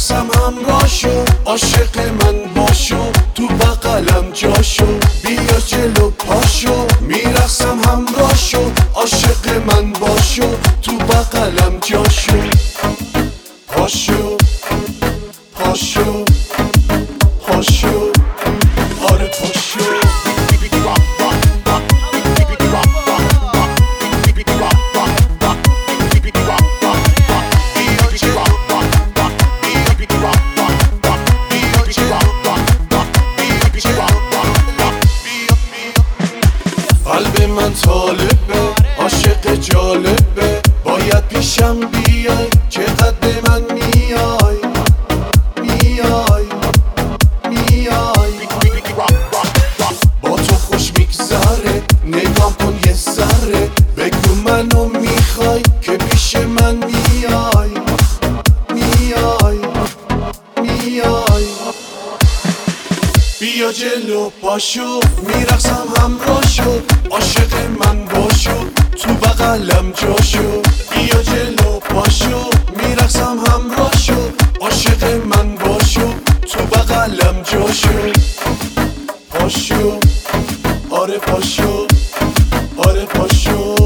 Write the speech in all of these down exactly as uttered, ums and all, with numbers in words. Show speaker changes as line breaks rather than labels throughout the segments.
میرقصم همراهشو، عاشق من باشو، تو بغلم جاشو، بیا جلو پاشو. میرقصم همراهشو، عاشق من باشو، تو بغلم جاشو. پاشو پاشو پاشو، آره پاشو. قلب من طالبه، عاشق جالبه، باید پیشم بیای، چقدر به من میای میای میای. با تو خوش میگذره، نگام کن یه ذره، بگو منو میخوای که پیش من میای میای میای. بیا جلو پاشو، میرقصم همراهشو، عاشق من باشو، تو بغلم جاشو. بیا جلو پاشو، میرقصم همراهشو، عاشق من باشو، تو بغلم جاشو. پاشو آره پاشو، آره پاشو.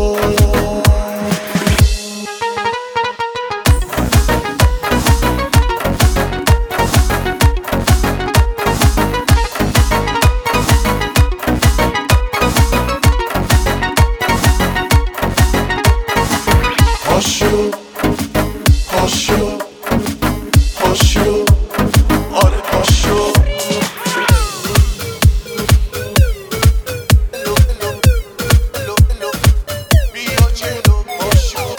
پاشو پاشو پاشو، آره پاشو. بیا جلو پاشو.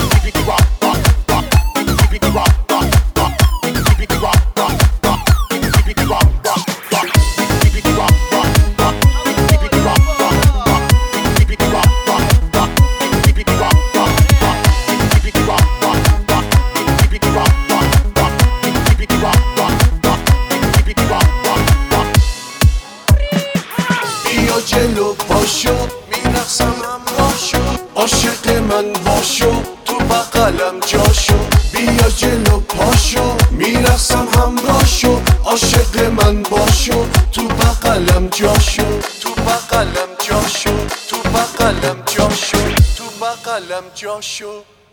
بیا جلو پاشو، میرقصم همراهشو، عاشق من باشو، تو بغلم جاشو. بیا جلو پاشو، میرقصم همراهشو، عاشق من باشو، تو بغلم جاشو. تو بغلم جاشو، تو بغلم جاشو، تو بغلم جاشو.